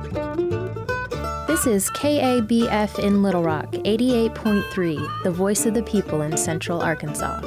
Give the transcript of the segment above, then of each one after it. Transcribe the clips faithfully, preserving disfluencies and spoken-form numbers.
This is K A B F in Little Rock, eighty-eight point three, the voice of the people in Central Arkansas.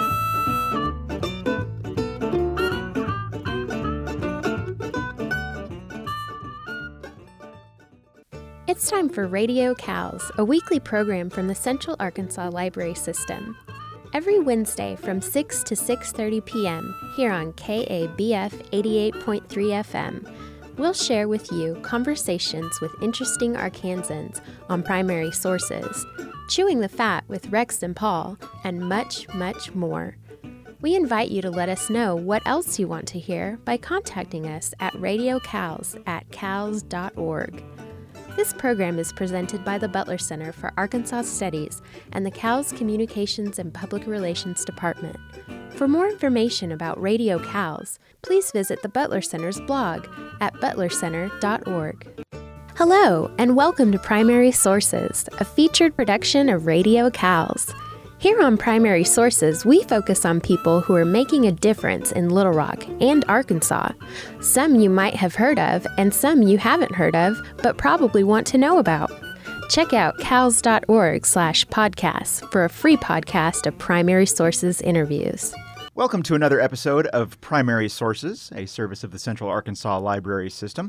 It's time for Radio Cows, a weekly program from the Central Arkansas Library System. Every Wednesday from six to six thirty p.m. here on K A B F eighty-eight point three F M, we'll share with you conversations with interesting Arkansans on primary sources, chewing the fat with Rex and Paul, and much, much more. We invite you to let us know what else you want to hear by contacting us at radiocows at cows dot org. This program is presented by the Butler Center for Arkansas Studies and the Cows Communications and Public Relations Department. For more information about Radio Cows, please visit the Butler Center's blog at butler center dot org. Hello, and welcome to Primary Sources, a featured production of Radio Cows. Here on Primary Sources, we focus on people who are making a difference in Little Rock and Arkansas. Some you might have heard of, and some you haven't heard of, but probably want to know about. Check out cows dot org slash podcasts for a free podcast of Primary Sources interviews. Welcome to another episode of Primary Sources, a service of the Central Arkansas Library System.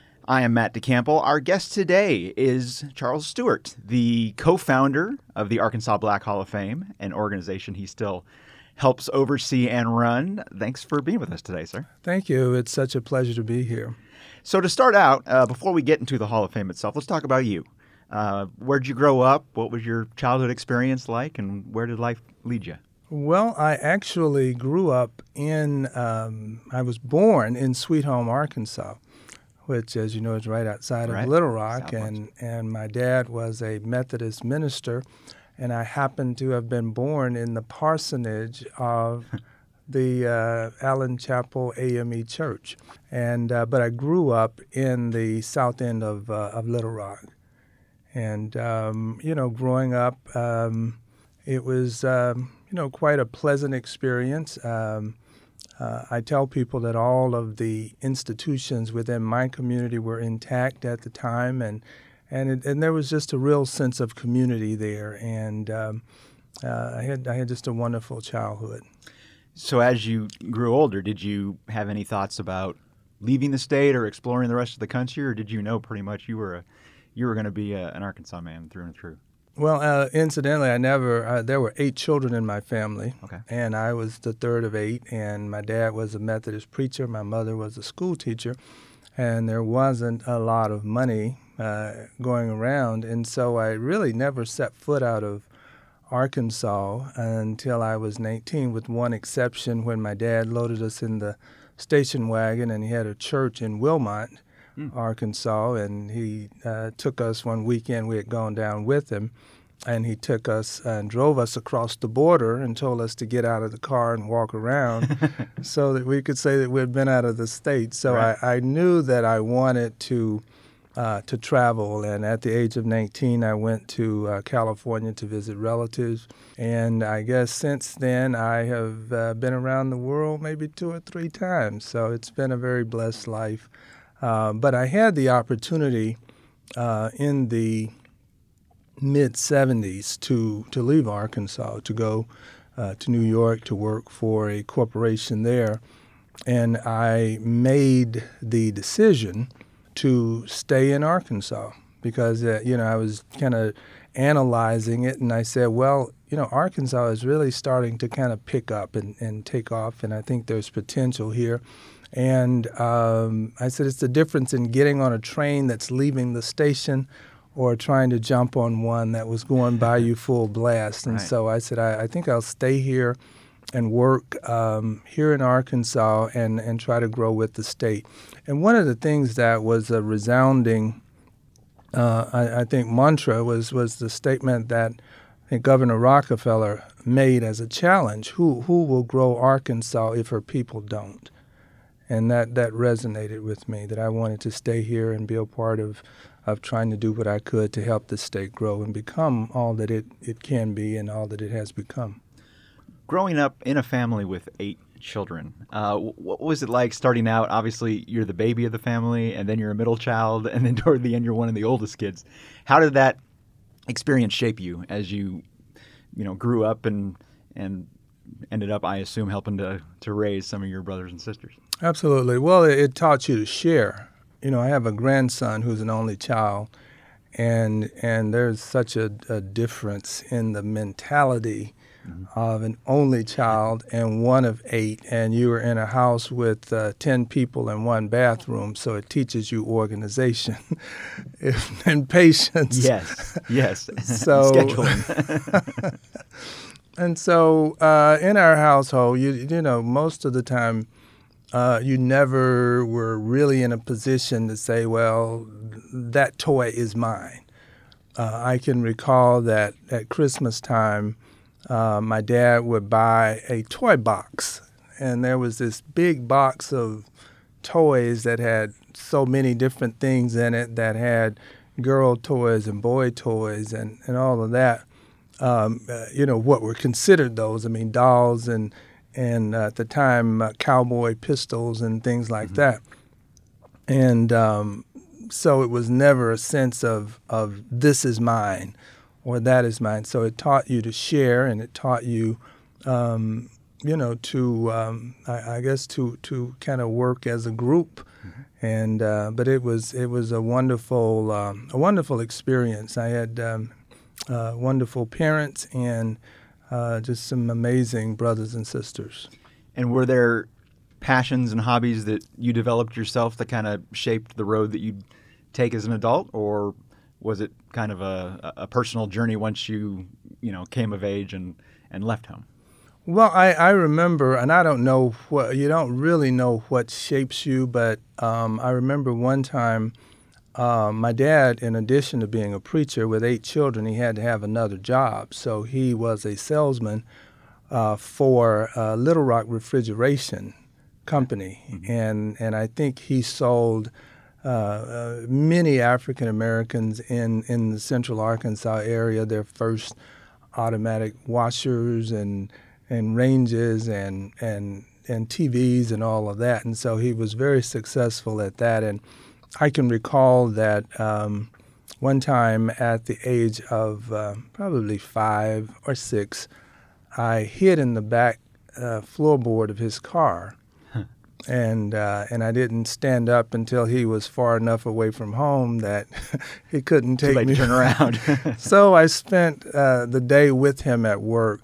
I am Matt DeCampo. Our guest today is Charles Stewart, the co-founder of the Arkansas Black Hall of Fame, an organization he still helps oversee and run. Thanks for being with us today, sir. Thank you. It's such a pleasure to be here. So to start out, uh, before we get into the Hall of Fame itself, let's talk about you. Uh, where'd you grow up? What was your childhood experience like? And where did life lead you? Well, I actually grew up in, um, I was born in Sweet Home, Arkansas, which, as you know, is right outside right. of Little Rock. South and, and my dad was a Methodist minister, and I happened to have been born in the parsonage of the uh, Allen Chapel A M E Church. And uh, but I grew up in the south end of, uh, of Little Rock. And, um, you know, growing up, um, it was, um, you know, quite a pleasant experience. Um, Uh, I tell people that all of the institutions within my community were intact at the time, and and it, and there was just a real sense of community there, and um, uh, I had I had just a wonderful childhood. So as you grew older, did you have any thoughts about leaving the state or exploring the rest of the country, or did you know pretty much you were a, you were going to be a, an Arkansas man through and through? Well, uh, incidentally, I never, uh, there were eight children in my family, okay. and I was the third of eight, and my dad was a Methodist preacher, my mother was a school teacher, and there wasn't a lot of money uh, going around, and so I really never set foot out of Arkansas until I was nineteen, with one exception when my dad loaded us in the station wagon, and he had a church in Wilmot, Arkansas, and he uh, took us one weekend. We had gone down with him, and he took us and drove us across the border and told us to get out of the car and walk around so that we could say that we had been out of the state. So right. I, I knew that I wanted to uh, to travel, and at the age of nineteen, I went to uh, California to visit relatives, and I guess since then I have uh, been around the world maybe two or three times, so it's been a very blessed life. Uh, but I had the opportunity uh, in the mid seventies to, to leave Arkansas, to go uh, to New York to work for a corporation there. And I made the decision to stay in Arkansas because, uh, you know, I was kind of analyzing it, and I said, well, you know, Arkansas is really starting to kind of pick up and, and take off, and I think there's potential here. And um, I said, it's the difference in getting on a train that's leaving the station or trying to jump on one that was going by you full blast. And right. so I said, I, I think I'll stay here and work um, here in Arkansas and, and try to grow with the state. And one of the things that was a resounding, uh, I, I think, mantra was, was the statement that I think Governor Rockefeller made as a challenge, who, who will grow Arkansas if her people don't? And that, that resonated with me, that I wanted to stay here and be a part of, of trying to do what I could to help the state grow and become all that it, it can be and all that it has become. Growing up in a family with eight children. Uh, what was it like starting out? Obviously, you're the baby of the family, and then you're a middle child, and then toward the end, you're one of the oldest kids. How did that experience shape you as you, you know, grew up and and ended up, I assume, helping to to raise some of your brothers and sisters? Absolutely. Well, it, it taught you to share. You know, I have a grandson who's an only child, and and there's such a, a difference in the mentality mm-hmm. of an only child and one of eight, and you were in a house with uh, ten people in one bathroom, so it teaches you organization and patience. Yes, yes. So, scheduling. And so uh, in our household, you you know, most of the time, Uh, you never were really in a position to say, well, that toy is mine. Uh, I can recall that at Christmas time, uh, my dad would buy a toy box, and there was this big box of toys that had so many different things in it, that had girl toys and boy toys and, and all of that. Um, uh, you know, what were considered those. I mean, dolls and and uh, at the time, uh, cowboy pistols and things like mm-hmm. that. And um, so it was never a sense of, of this is mine or that is mine. So it taught you to share, and it taught you, um, you know, to, um, I, I guess, to to kind of work as a group. Mm-hmm. And uh, but it was it was a wonderful um, a wonderful experience. I had um, uh, wonderful parents and Uh, just some amazing brothers and sisters. And were there passions and hobbies that you developed yourself that kind of shaped the road that you'd take as an adult, or was it kind of a, a personal journey once you, you know, came of age and, and left home? Well, I, I remember, and I don't know what, you don't really know what shapes you, but um, I remember one time Uh, my dad, in addition to being a preacher with eight children, he had to have another job. So he was a salesman uh, for uh, Little Rock Refrigeration Company. Mm-hmm. And, and I think he sold uh, uh, many African Americans in, in the central Arkansas area their first automatic washers and and ranges and, and, and T Vs and all of that. And so he was very successful at that. And I can recall that um, one time at the age of uh, probably five or six, I hid in the back uh, floorboard of his car, huh. and uh, and I didn't stand up until he was far enough away from home that he couldn't take Too late me. to turn around. So I spent uh, the day with him at work,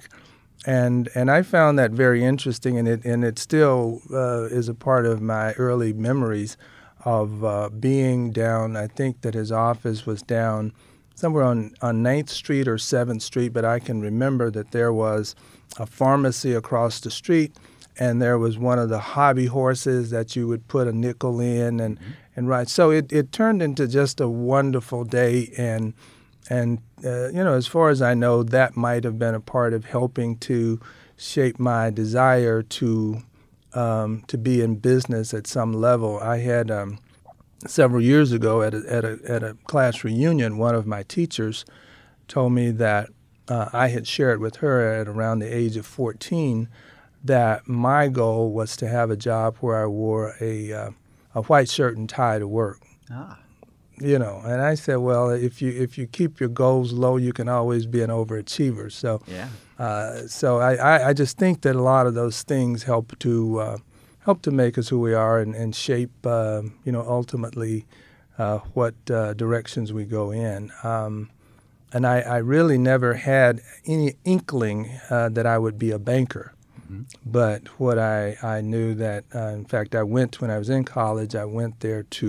and and I found that very interesting, and it and it still uh, is a part of my early memories of uh, being down. I think that his office was down somewhere on, on ninth Street or seventh Street, but I can remember that there was a pharmacy across the street, and there was one of the hobby horses that you would put a nickel in and, mm-hmm. and ride. So it, it turned into just a wonderful day, and, and uh, you know, as far as I know, that might have been a part of helping to shape my desire to Um, to be in business at some level. I had um, several years ago at a, at a at a class reunion, one of my teachers told me that uh, I had shared with her at around the age of fourteen that my goal was to have a job where I wore a uh, a white shirt and tie to work. Ah. You know, and I said, well, if you if you keep your goals low, you can always be an overachiever. So, yeah. uh, so I, I, I just think that a lot of those things help to uh, help to make us who we are and, and shape, uh, you know, ultimately uh, what uh, directions we go in. Um, and I, I really never had any inkling uh, that I would be a banker. Mm-hmm. But what I, I knew that, uh, in fact, I went when I was in college. I went there to.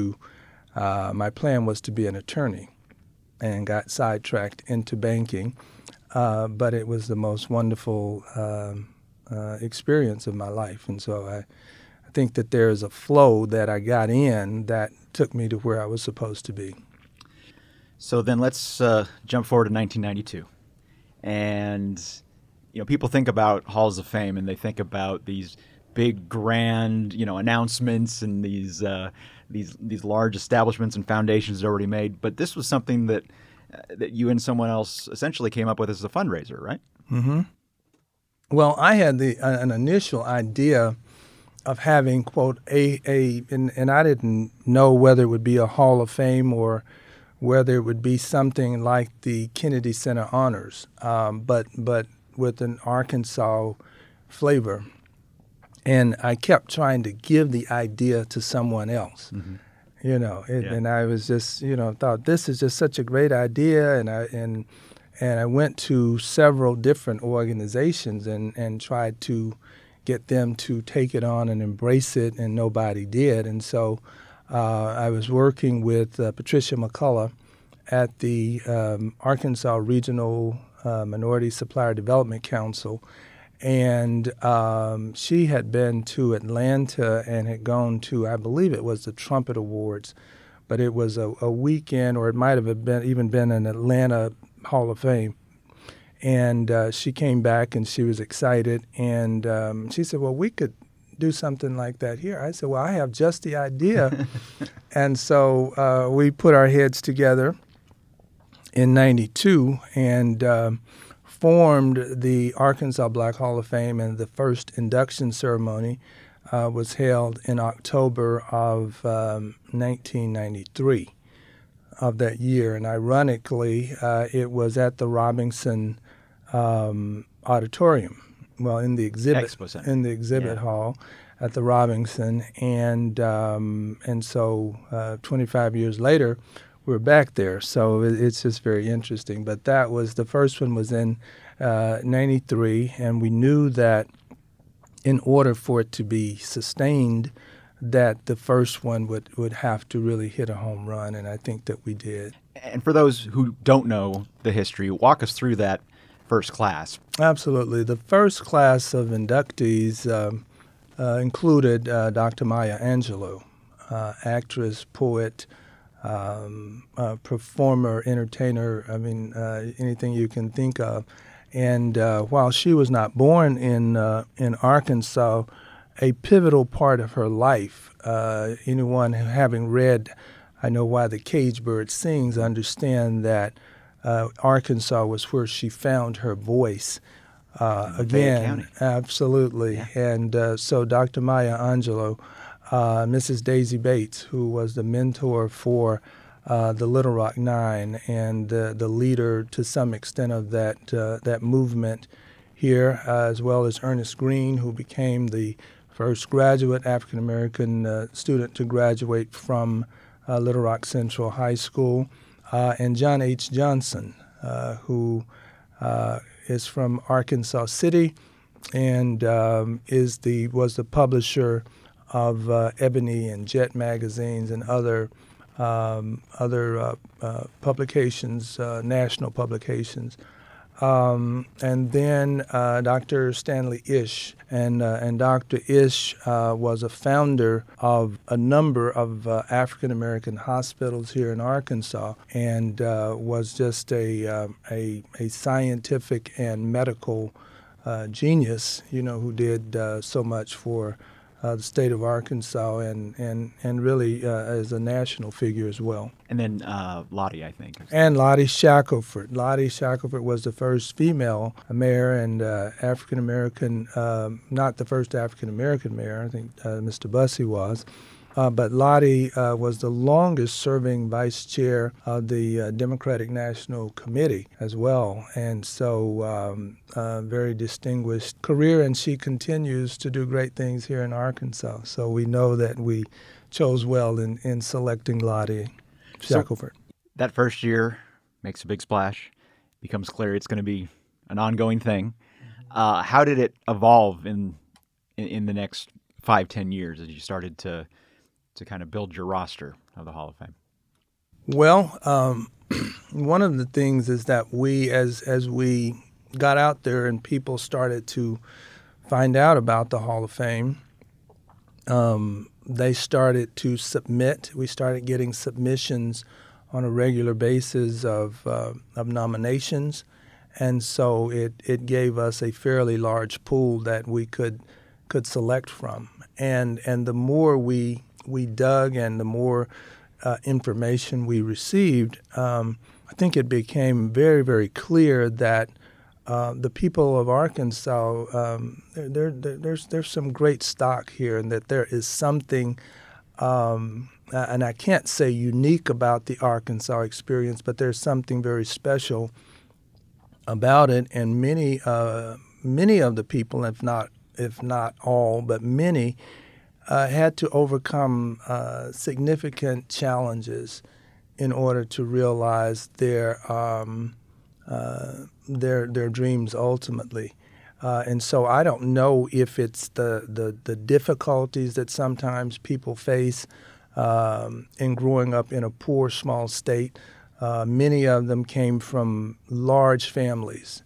Uh, my plan was to be an attorney, and got sidetracked into banking, uh, but it was the most wonderful um, uh, experience of my life. And so I, I think that there is a flow that I got in that took me to where I was supposed to be. So then let's uh, jump forward to nineteen ninety-two. And, you know, people think about halls of fame, and they think about these big, grand, you know, announcements and these uh, these these large establishments and foundations already made. But this was something that uh, that you and someone else essentially came up with as a fundraiser, right? Mm-hmm. Well, I had the uh, an initial idea of having, quote, a, a and, and I didn't know whether it would be a Hall of Fame or whether it would be something like the Kennedy Center Honors, um, but but with an Arkansas flavor. And I kept trying to give the idea to someone else. Mm-hmm. You know, it, yeah. and I was just, you know, thought this is just such a great idea, and I and and I went to several different organizations and, and tried to get them to take it on and embrace it, and nobody did. And so uh, I was working with uh, Patricia McCullough at the um, Arkansas Regional uh, Minority Supplier Development Council, and um, she had been to Atlanta and had gone to, I believe it was the Trumpet Awards, but it was a, a weekend, or it might have been even been an Atlanta Hall of Fame. And uh, she came back and she was excited, and um, she said, well, we could do something like that here. I said, well, I have just the idea. And so uh, we put our heads together in ninety-two and um, formed the Arkansas Black Hall of Fame, and the first induction ceremony uh, was held in October of um, nineteen ninety-three of that year. And ironically, uh, it was at the Robinson um, Auditorium, well, in the exhibit in the exhibit yeah. hall at the Robinson, and um, and so uh, twenty-five years later, we're back there. So it, it's just very interesting. But that was the first one was in uh, ninety-three, and we knew that in order for it to be sustained, that the first one would, would have to really hit a home run, and I think that we did. And for those who don't know the history, walk us through that first class. Absolutely. The first class of inductees um, uh, included uh, Doctor Maya Angelou, uh, actress, poet, um, uh, performer, entertainer, I mean, uh, anything you can think of. And uh, while she was not born in uh, in Arkansas, a pivotal part of her life, uh, anyone having read I Know Why the Cage Bird Sings understand that uh, Arkansas was where she found her voice. Uh, again, absolutely. Yeah. And uh, so Doctor Maya Angelou, uh, Missus Daisy Bates, who was the mentor for uh, the Little Rock Nine and uh, the leader to some extent of that, uh, that movement here, uh, as well as Ernest Green, who became the first graduate African-American uh, student to graduate from uh, Little Rock Central High School, uh, and John H. Johnson, uh, who uh, is from Arkansas City and um, is the was the publisher of uh, Ebony and Jet magazines and other um, other uh, uh, publications, uh, national publications. Um, and then uh, Doctor Stanley Ish, and uh, and Doctor Ish uh, was a founder of a number of uh, African American hospitals here in Arkansas, and uh, was just a, uh, a a scientific and medical uh, genius, you know, who did uh, so much for uh, the state of Arkansas, and and and really uh, as a national figure as well. And then uh, Lottie, I think. And Lottie Shackelford. Lottie Shackelford was the first female mayor and uh, African-American, um, not the first African-American mayor, I think uh, Mister Bussey was, uh, but Lottie uh, was the longest-serving vice chair of the uh, Democratic National Committee as well, and so um, uh, very distinguished career, and she continues to do great things here in Arkansas. So we know that we chose well in, in selecting Lottie Shackelford. So that first year makes a big splash, becomes clear it's going to be an ongoing thing. Uh, how did it evolve in, in in the next five, ten years as you started to to kind of build your roster of the Hall of Fame? Well, um, one of the things is that we, as as we got out there and people started to find out about the Hall of Fame, um, they started to submit. We started getting submissions on a regular basis of uh, of nominations, and so it, it gave us a fairly large pool that we could could select from. And and the more we we dug and the more uh, information we received, um, I think it became very very clear that uh, the people of Arkansas, um, there, there, there's there's some great stock here, and that there is something, um, and I can't say unique about the Arkansas experience, but there's something very special about it, and many uh, many of the people, if not if not all, but many, uh, had to overcome uh, significant challenges in order to realize their um, uh, their their dreams ultimately. Uh, and so I don't know if it's the, the, the difficulties that sometimes people face um, in growing up in a poor, small state. Uh, many of them came from large families.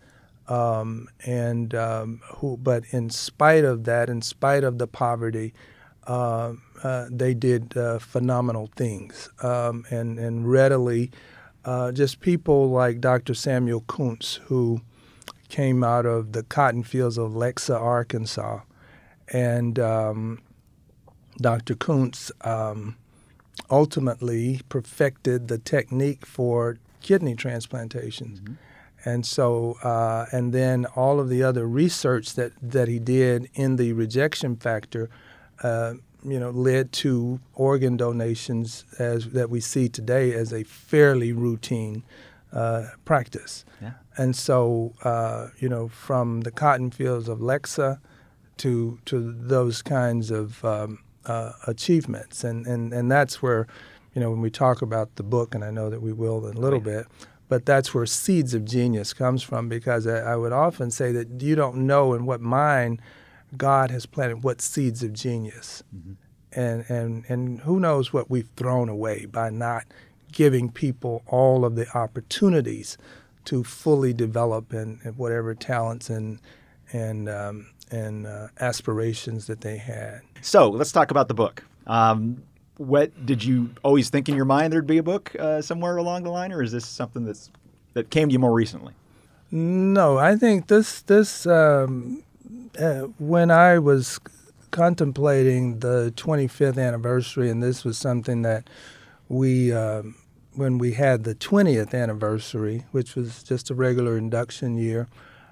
Um, and um, who, but in spite of that, in spite of the poverty, uh, uh, they did uh, phenomenal things. Um, and, and readily, uh, just people like Doctor Samuel Kuntz, who came out of the cotton fields of Lexa, Arkansas. And um, Doctor Kuntz um, ultimately perfected the technique for kidney transplantations. Mm-hmm. And so, uh, and then all of the other research that, that he did in the rejection factor, uh, you know, led to organ donations as that we see today as a fairly routine uh, practice. Yeah. And so, uh, you know, from the cotton fields of Lexa to to those kinds of um, uh, achievements, and, and and that's where, you know, when we talk about the book, and I know that we will in a little right. bit. But that's where Seeds of Genius comes from, because I, I would often say that you don't know in what mind God has planted what seeds of genius. Mm-hmm. And, and, and who knows what we've thrown away by not giving people all of the opportunities to fully develop in, in whatever talents and, and, um, and uh, aspirations that they had. So let's talk about the book. Um, What did you always think in your mind there'd be a book uh, somewhere along the line, or is this something that's that came to you more recently? No, I think this this um, uh, when I was contemplating the twenty-fifth anniversary, and this was something that we um, when we had the twentieth anniversary, which was just a regular induction year,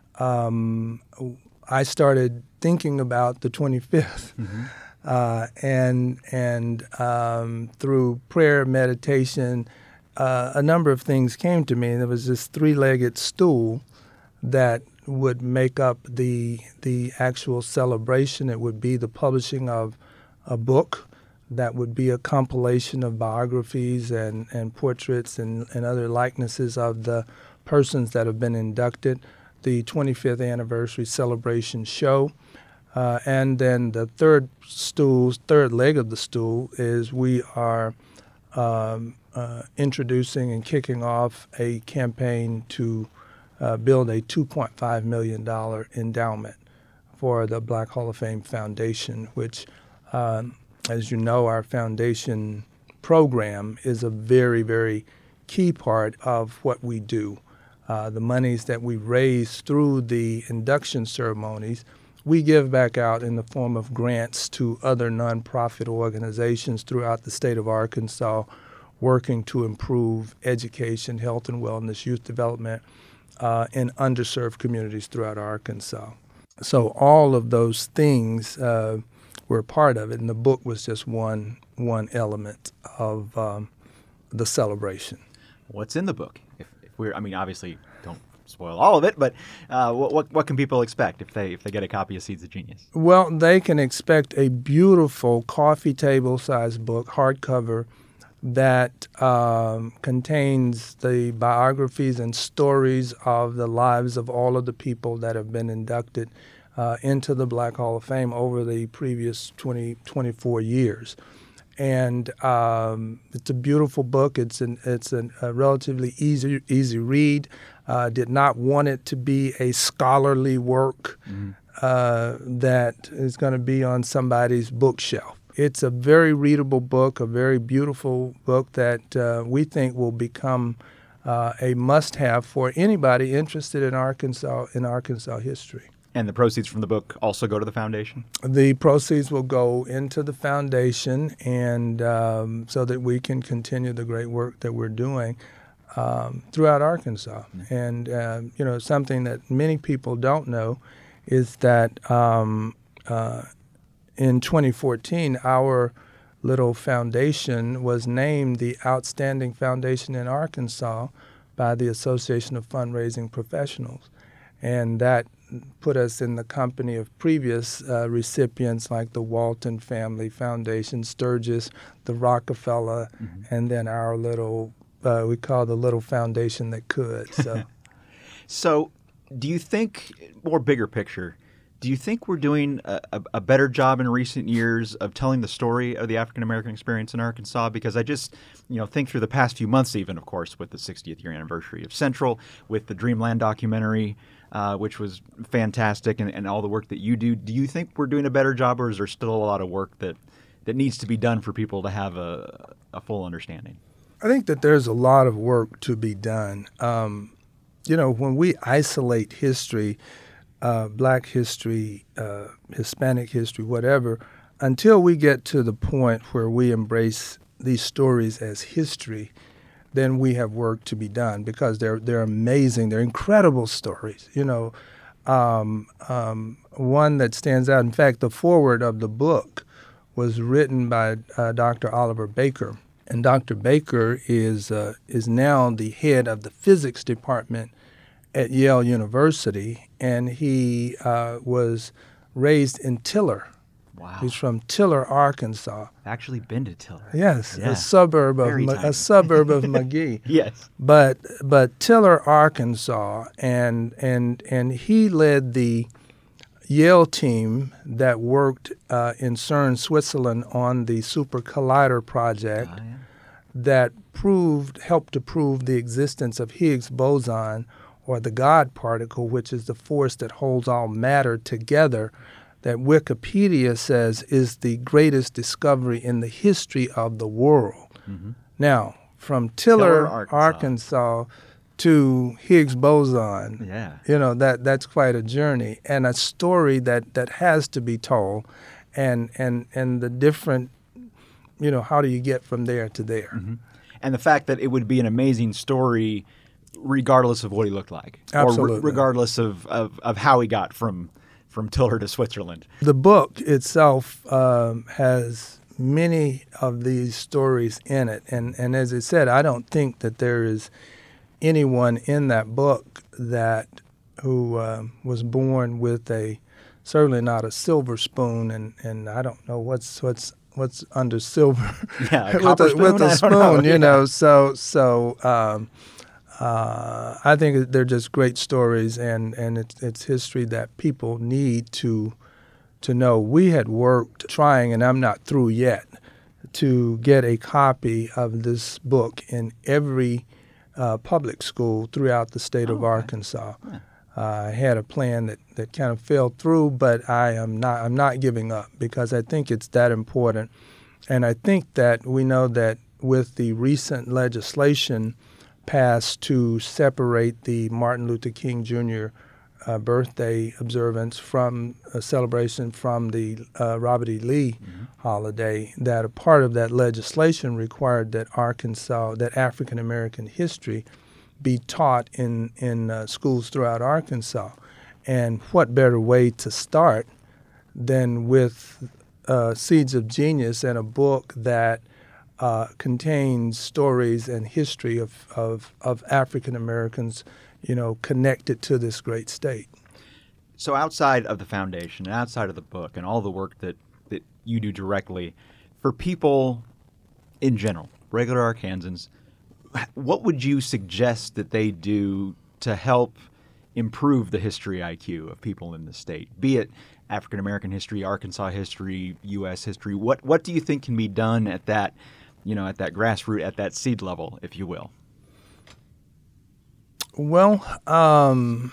um, I started thinking about the twenty-fifth. Mm-hmm. Uh, and and um, through prayer, meditation, uh, a number of things came to me. There was this three-legged stool that would make up the the actual celebration. It would be the publishing of a book that would be a compilation of biographies and, and portraits and, and other likenesses of the persons that have been inducted, the twenty-fifth anniversary celebration show. Uh, and then the third stool, third leg of the stool is we are um, uh, introducing and kicking off a campaign to uh, build a two point five million dollars endowment for the Black Hall of Fame Foundation, which, um, as you know, our foundation program is a very, very key part of what we do. Uh, the monies that we raise through the induction ceremonies, we give back out in the form of grants to other nonprofit organizations throughout the state of Arkansas, working to improve education, health and wellness, youth development uh, in underserved communities throughout Arkansas. So all of those things uh, were part of it, and the book was just one one element of um, the celebration. What's in the book? If, if we're, I mean, obviously, don't spoil all of it, but uh, what, what what can people expect if they if they get a copy of Seeds of Genius? Well, they can expect a beautiful coffee table size book, hardcover, that um, contains the biographies and stories of the lives of all of the people that have been inducted uh, into the Black Hall of Fame over the previous twenty, twenty-four years. And um, it's a beautiful book. It's an it's an, a relatively easy easy read. Uh, did not want it to be a scholarly work mm-hmm. uh, that is going to be on somebody's bookshelf. It's a very readable book, a very beautiful book that uh, we think will become uh, a must-have for anybody interested in Arkansas in Arkansas history. And the proceeds from the book also go to the foundation? The proceeds will go into the foundation, and um, so that we can continue the great work that we're doing. um, throughout Arkansas. Mm-hmm. And, uh, you know, something that many people don't know is that um, uh, in twenty fourteen, our little foundation was named the Outstanding Foundation in Arkansas by the Association of Fundraising Professionals. And that put us in the company of previous uh, recipients like the Walton Family Foundation, Sturgis, the Rockefeller, mm-hmm. and then our little, uh, we call the little foundation that could. So, so do you think, more bigger picture, do you think we're doing a, a, a better job in recent years of telling the story of the African American experience in Arkansas? Because I just, you know, think through the past few months, even, of course, with the sixtieth year anniversary of Central, with the Dreamland documentary, uh, which was fantastic, and, and all the work that you do. Do you think we're doing a better job, or is there still a lot of work that, that needs to be done for people to have a, a full understanding? I think that there's a lot of work to be done. Um, you know, when we isolate history, Uh, black history, uh, Hispanic history, whatever, until we get to the point where we embrace these stories as history, then we have work to be done, because they're they're amazing, they're incredible stories. You know, um, um, one that stands out. In fact, the foreword of the book was written by uh, Doctor Oliver Baker, and Doctor Baker is uh, is now the head of the physics department at Yale University, and he uh, was raised in Tiller. Wow. He's from Tiller, Arkansas. I've actually been to Tiller. Yes, yeah. a suburb of Very Ma- tiny. a suburb of McGee. Yes. But but Tiller, Arkansas, and and and he led the Yale team that worked uh, in CERN, Switzerland, on the Super Collider project Oh, yeah. that proved helped to prove the existence of Higgs boson, or the God particle, which is the force that holds all matter together, that Wikipedia says is the greatest discovery in the history of the world. Mm-hmm. Now, from Tiller, Tiller, Arkansas. Arkansas, to Higgs boson, Yeah. you know, that that's quite a journey, and a story that, that has to be told, and, and, and the different, you know, how do you get from there to there? Mm-hmm. And the fact that it would be an amazing story regardless of what he looked like. Absolutely. Or re- regardless of, of, of how he got from from Tiller to Switzerland. The book itself um, has many of these stories in it. And, and as I said, I don't think that there is anyone in that book that who um, was born with a, certainly not a silver spoon, and, and I don't know what's what's what's under silver. Yeah, a with copper a, spoon? with a I don't spoon, know. you Yeah. know. So so um, uh, I think they're just great stories, and, and it's it's history that people need to to know. We had worked trying, and I'm not through yet, to get a copy of this book in every uh, public school throughout the state Oh, of okay. Arkansas. Yeah. Uh, I had a plan that, that kind of fell through, but I am not I'm not giving up, because I think it's that important. And I think that we know that with the recent legislation passed to separate the Martin Luther King Junior uh, birthday observance from a celebration from the uh, Robert E. Lee mm-hmm. holiday, that a part of that legislation required that Arkansas, that African American history be taught in, in uh, schools throughout Arkansas. And what better way to start than with uh, Seeds of Genius, and a book that uh, contains stories and history of, of, of African Americans, you know, connected to this great state. So outside of the foundation, and outside of the book, and all the work that, that you do directly, for people in general, regular Arkansans, what would you suggest that they do to help improve the history I Q of people in the state, be it African American history, Arkansas history, U S history? What what do you think can be done at that, you know, at that grassroots, at that seed level, if you will? Well, um,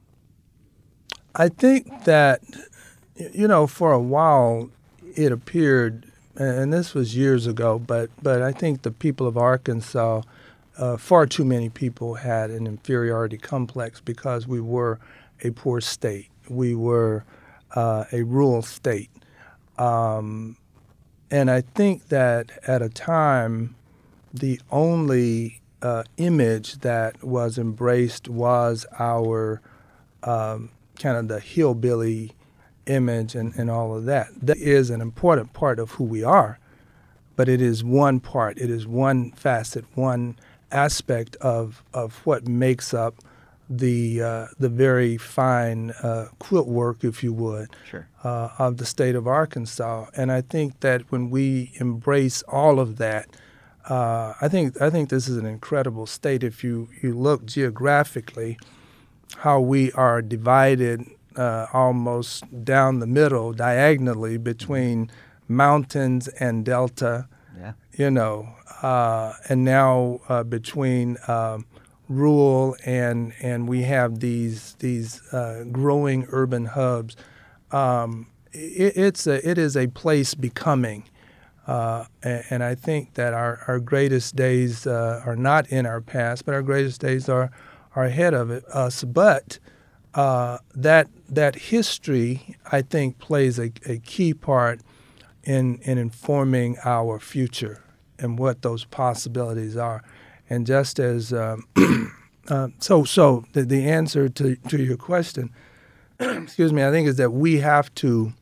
I think that, you know, for a while it appeared, and this was years ago, but but I think the people of Arkansas, uh, far too many people had an inferiority complex because we were a poor state. We were uh, a rural state. Um, and I think that at a time, the only uh, image that was embraced was our um, kind of the hillbilly image and, and all of that. That is an important part of who we are, but it is one part. It is one facet, one aspect of of what makes up the uh, the very fine uh, quilt work, if you would, sure. uh, of the state of Arkansas. And I think that when we embrace all of that, uh, I think I think this is an incredible state. If you, you look geographically, how we are divided uh, almost down the middle, diagonally between mountains and delta, yeah. you know, uh, and now uh, between um, rural and and we have these these uh, growing urban hubs. Um, it, it's a it is a place becoming, uh, and, and I think that our, our greatest days uh, are not in our past, but our greatest days are are ahead of it, us. But uh, that that history, I think, plays a, a key part in in informing our future and what those possibilities are. And just as um, uh, so, so the, the answer to, to your question, excuse me, I think is that we have to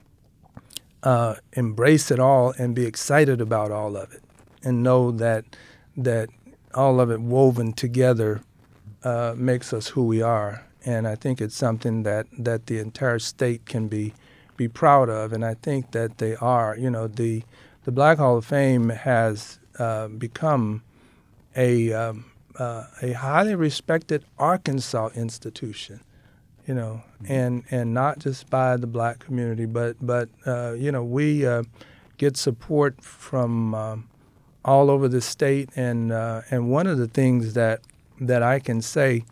uh, embrace it all and be excited about all of it, and know that that all of it woven together uh, makes us who we are. And I think it's something that, that the entire state can be be proud of, and I think that they are. You know, the the Black Hall of Fame has uh, become a um, uh, a highly respected Arkansas institution, you know, and and not just by the black community, but but uh, you know, we uh, get support from um, all over the state, and uh, and one of the things that that I can say,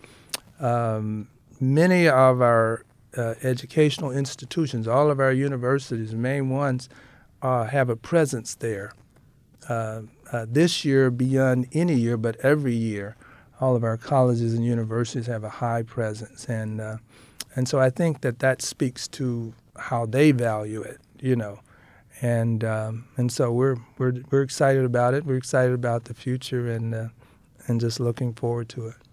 um, many of our uh, educational institutions, all of our universities, the main ones, uh, have a presence there. Uh, uh, this year, beyond any year, but every year, all of our colleges and universities have a high presence, and uh, and so I think that that speaks to how they value it, you know, and um, and so we're we're we're excited about it. We're excited about the future, and uh, and just looking forward to it.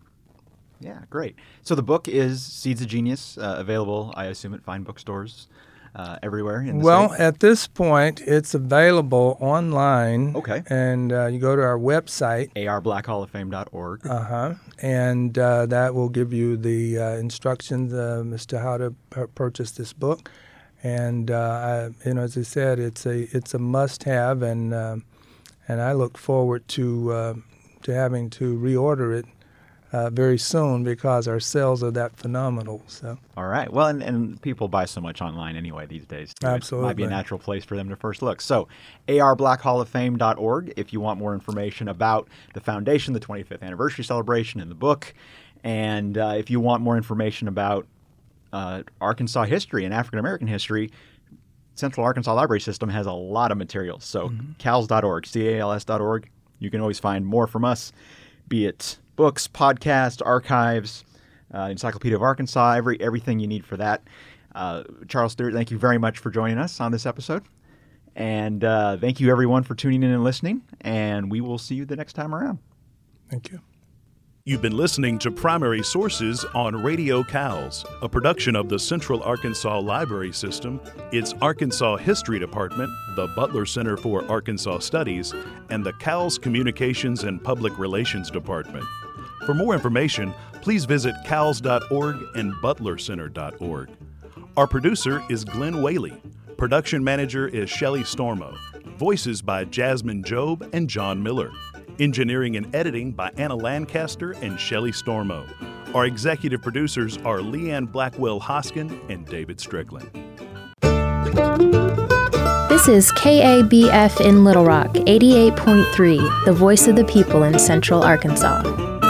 Yeah, great. So the book is Seeds of Genius, uh, available, I assume, at fine bookstores uh, everywhere in the Well, state? at this point, it's available online. Okay. And uh, you go to our website. A R black hall of fame dot org. Uh-huh. And uh, that will give you the uh, instructions uh, as to how to p- purchase this book. And, uh, I, you know, as I said, it's a it's a must-have, and uh, and I look forward to uh, to having to reorder it Uh, very soon, because our sales are that phenomenal. So, all right. Well, and, and people buy so much online anyway these days. Too. Absolutely. It might be a natural place for them to first look. So, A R black hall of fame dot org if you want more information about the foundation, the twenty-fifth anniversary celebration, and the book. And uh, if you want more information about uh, Arkansas history and African American history, Central Arkansas Library System has a lot of materials. So, mm-hmm. C A L S dot org, C A L S dot org. You can always find more from us, be it books, podcasts, archives, uh, Encyclopedia of Arkansas, every everything you need for that. Uh, Charles Stewart, thank you very much for joining us on this episode. And uh, thank you, everyone, for tuning in and listening. And we will see you the next time around. Thank you. You've been listening to Primary Sources on Radio C A L S, a production of the Central Arkansas Library System, its Arkansas History Department, the Butler Center for Arkansas Studies, and the C A L S Communications and Public Relations Department. For more information, please visit C A L S dot org and butler center dot org. Our producer is Glenn Whaley. Production manager is Shelley Stormo. Voices by Jasmine Job and John Miller. Engineering and editing by Anna Lancaster and Shelley Stormo. Our executive producers are Leanne Blackwell-Hoskin and David Strickland. This is K A B F in Little Rock, eighty-eight point three, the voice of the people in Central Arkansas.